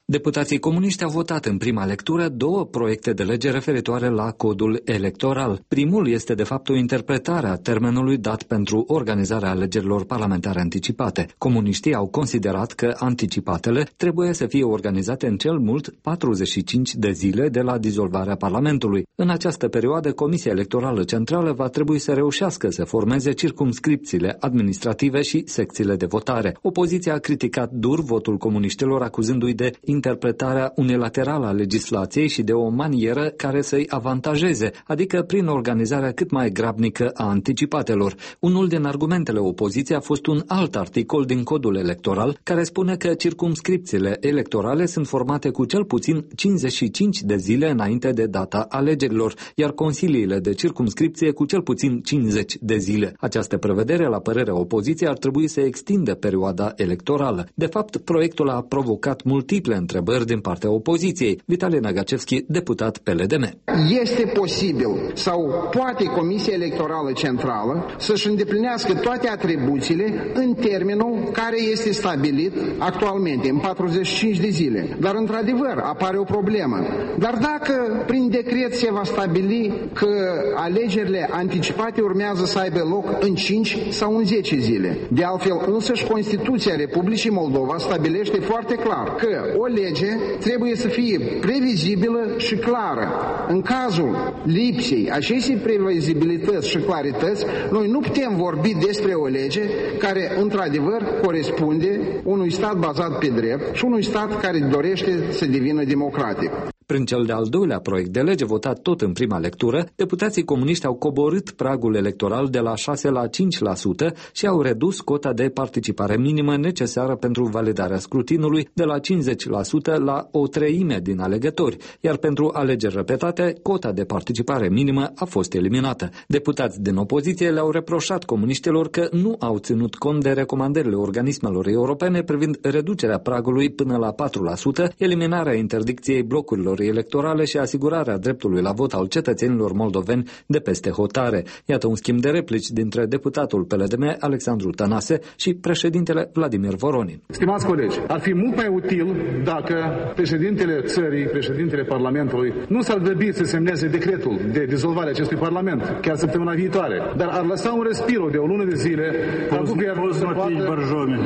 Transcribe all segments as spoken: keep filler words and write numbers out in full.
Deputații comuniști au votat în prima lectură două proiecte de lege referitoare la codul electoral. Primul este de fapt o interpretare a termenului dat pentru organizarea alegerilor parlamentare anticipate. Comuniștii au considerat că anticipatele trebuie să fie organizate în cel mult patruzeci și cinci de zile de la dizolvarea Parlamentului. În această perioadă, Comisia Electorală Centrală va trebui să reușească să formeze circumscripțiile administrative și secțiile de votare. Opoziția a criticat dur votul comuniștilor, acuzându-i de interpretarea unilaterală a legislației și de o manieră care să-i avantajeze, adică prin organizarea cât mai grabnică a anticipatelor. Unul din argumentele opoziției a fost un alt articol din codul electoral care spune că circumscripțiile electorale sunt formate cu cel puțin cincizeci și cinci de zile înainte de data alegerilor, iar consiliile de circumscripție cu cel puțin cincizeci de zile. Această prevedere, la părerea opoziției, ar trebui să extindă perioada electorală. De fapt, proiectul a provocat multiple întrebări din partea opoziției. Vitalie Nagacevski, deputat P L D M. Este posibil sau poate Comisia Electorală Centrală să-și îndeplinească toate atribuțiile în termenul care este stabilit actualmente, în patruzeci și cinci de zile. Dar, într-adevăr, apare o problemă. Dar dacă prin decret se va stabili că alegerile anticipate urmează să aibă loc în cinci sau în zece zile. De altfel, însăși Constituția Republicii Moldova stabilește foarte clar că o lege trebuie să fie previzibilă și clară. În cazul lipsei acestei previzibilități și clarități, noi nu putem vorbi despre o lege care, într-adevăr, corespunde unui stat bazat pe drept și unui stat care dorește să devină democratic. Prin cel de-al doilea proiect de lege votat tot în prima lectură, deputații comuniști au coborât pragul electoral de la șase la cinci la sută și au redus cota de participare minimă necesară pentru validarea scrutinului de la cincizeci la sută la o treime din alegători, iar pentru alegeri repetate, cota de participare minimă a fost eliminată. Deputați din opoziție le-au reproșat comuniștilor că nu au ținut cont de recomandările organismelor europene privind reducerea pragului până la patru la sută, eliminarea interdicției blocurilor electorale și asigurarea dreptului la vot al cetățenilor moldoveni de peste hotare. Iată un schimb de replici dintre deputatul P L D M Alexandru Tănase și președintele Vladimir Voronin. Stimați colegi, ar fi mult mai util dacă președintele țării, președintele Parlamentului nu s-ar grăbi să semneze decretul de dizolvare a acestui Parlament, chiar săptămâna viitoare, dar ar lăsa un respiro de o lună de zile ca guvernul să poată...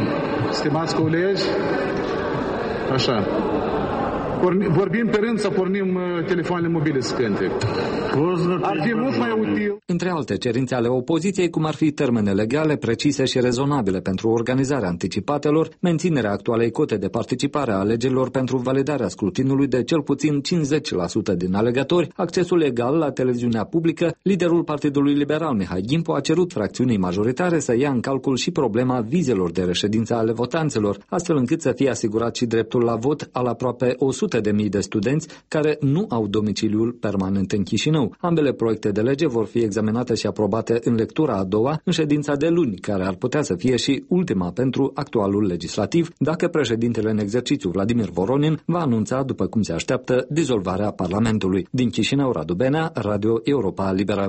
Stimați colegi, așa... Vorbim pe rând sau pornim telefoanele mobile să cânte. Ar fi mult mai util. Între alte cerințe ale opoziției, cum ar fi termene legale, precise și rezonabile pentru organizarea anticipatelor, menținerea actualei cote de participare a alegerilor pentru validarea scrutinului de cel puțin cincizeci la sută din alegători, accesul egal la televiziunea publică, liderul Partidului Liberal Mihai Gimpo a cerut fracțiunii majoritare să ia în calcul și problema vizelor de reședință ale votanților, astfel încât să fie asigurat și dreptul la vot al aproape o sută de mii de studenți care nu au domiciliul permanent în Chișinău. Ambele proiecte de lege vor fi examinate și aprobate în lectura a doua, în ședința de luni, care ar putea să fie și ultima pentru actualul legislativ, dacă președintele în exercițiu Vladimir Voronin va anunța, după cum se așteaptă, dizolvarea Parlamentului. Din Chișinău, Radu Benea, Radio Europa Liberă.